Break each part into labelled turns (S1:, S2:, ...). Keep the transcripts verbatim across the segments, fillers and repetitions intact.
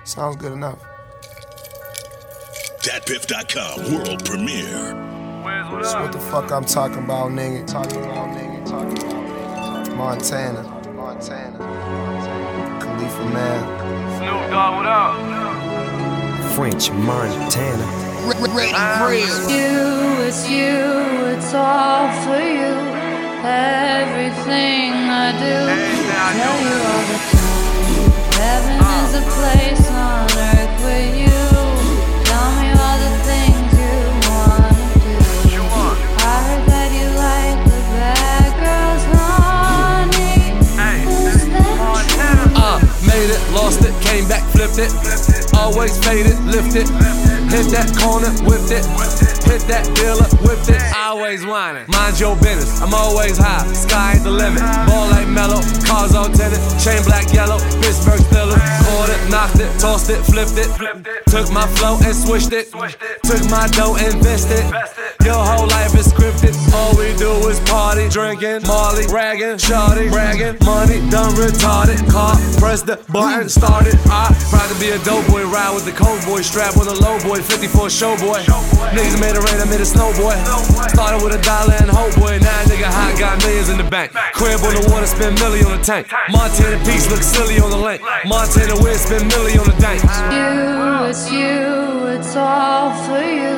S1: Sounds good enough.
S2: Dat Piff dot com world premiere.
S1: That's what the fuck I'm talking about, nigga. Talking about, nigga. Talking about, nigga. Montana. Montana. Khalifa Man.
S3: Snoop Dogg, what up?
S4: French Montana.
S5: It's you, it's you, it's all for you. Everything I do, tell you all the time. Heaven is a place on earth with you. Tell me all the things you wanna do. I heard that you like the bad girls, honey. Is that true?
S6: Uh, made it, lost it, came back, flipped it. Always faded, lifted. Hit that corner, whipped it. Hit that dealer, whipped it. Always whining. Mind your business, I'm always high. Sky ain't the limit. Ball like mellow, cars on tenant. Chain black, yellow, Pittsburgh Steelers. Caught it, knocked it, tossed it, flipped it. Took my flow and switched it. Took my dough and invested. Your whole life is scripted. All we do is party, drinking, Molly, ragging, shawty, bragging. Money done retarded. Car, press the button, started. I proud to be a dope boy, ride with the cold boy, strap with a low boy, fifty-four show boy. Niggas made it rain, I made it snow boy. Started with a dollar and hope boy, now nigga hot, got millions in the bank. Crib on the water, spend million on the tank. Montana Peaks look silly on the lake. Montana Wind, spend million on the dank.
S5: You, it's you, it's all for you.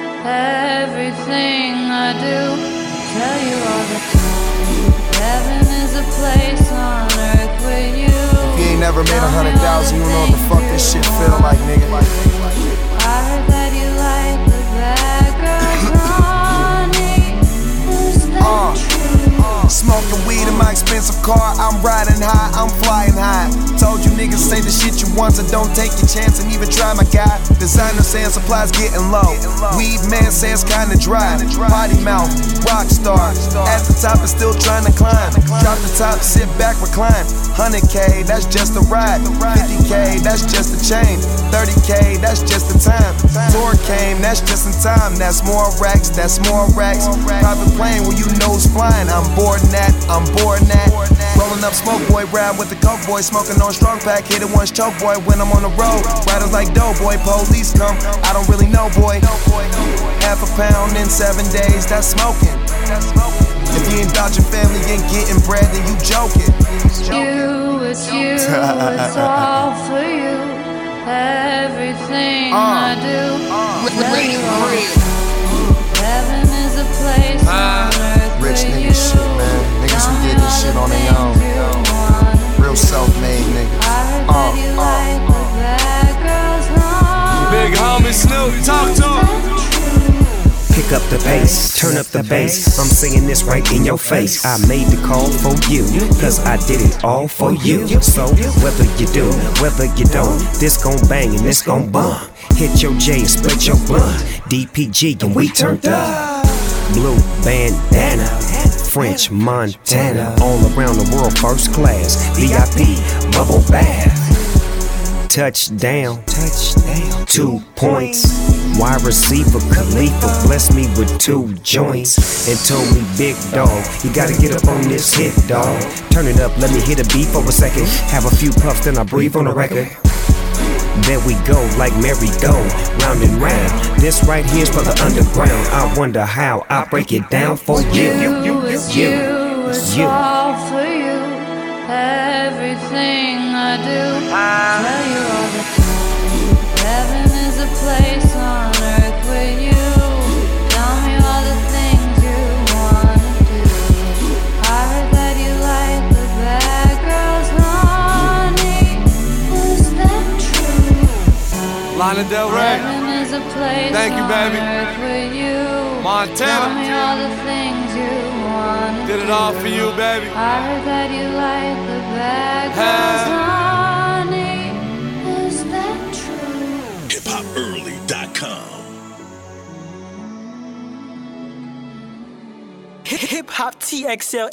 S5: Everything I do, tell you all the time. Heaven is a place on earth with you.
S1: If you ain't never made a hundred thousand, you don't know what the fuck this shit feel like, nigga.
S5: I heard that you like the bad girls, honey. Is that
S1: Uh,
S5: true?
S1: Smoking weed in my expensive car, I'm riding high, I'm flying high. Told you niggas say the shit you want, so don't take your chance and even try my guy. Designer saying supplies getting low. Weed man says kinda dry. Potty mouth, rock star. At the top and still trying to climb. Drop the top, sit back, recline. one hundred K, that's just a ride. fifty K, that's just a chain. thirty K, that's just the time. Tour came, that's just in time. That's more racks, that's more racks. Private plane where you nose flying. I'm boarding that, I'm boarding that. Rolling up smoke boy, ride with the coke boy. Smoking on strong pack, hit it once choke boy. When I'm on the road, riders like dope boy. Police come, I don't really know boy. Half a pound in seven days, that's smoking. If you ain't dodging family, ain't getting bread, then you joking.
S5: You, it's you, it's all for you. Everything I do, tell you all the time. Heaven is a place on earth
S1: Rich
S5: with
S1: nigga
S5: you.
S1: shit, man. Niggas who did this shit on their own. Real self-made niggas.
S5: I heard
S1: Uh,
S5: that you like the bad girls, honey.
S6: Big homie Snoop, talk to him.
S4: Pick up the bass, turn up the bass. I'm singing this right in your face. I made the call for you, cause I did it all for you. So whether you do, whether you don't, this gon' bang and this gon' bump. Hit your J and split your blunt. D P G and we turned up. Blue bandana, French Montana. All around the world first class. V I P, bubble bath. Touchdown, touchdown, two points. Wide receiver Khalifa blessed me with two joints and told me, big dog, you gotta get up on this hit, dog. Turn it up, let me hit a beat for a second. Have a few puffs, then I breathe on the record. There we go, like merry-go, round and round. This right here's for the underground. I wonder how I break it down for you.
S5: You, it's you, it's all for you. Everything I do, tell you all the time. Heaven is a place on earth with you. Tell me all the things you wanna do. I heard that you like the bad girls, honey. Is that true?
S6: Lana Del Rey.
S5: Heaven is a place
S6: Thank you,
S5: on
S6: baby.
S5: earth with you.
S6: Montana.
S5: Tell me all the things you wanna do.
S6: Did it all for you, baby.
S5: I heard that you like the bad girls, honey. Is that true?
S2: hip hop early dot com.
S7: Hip Hop T X L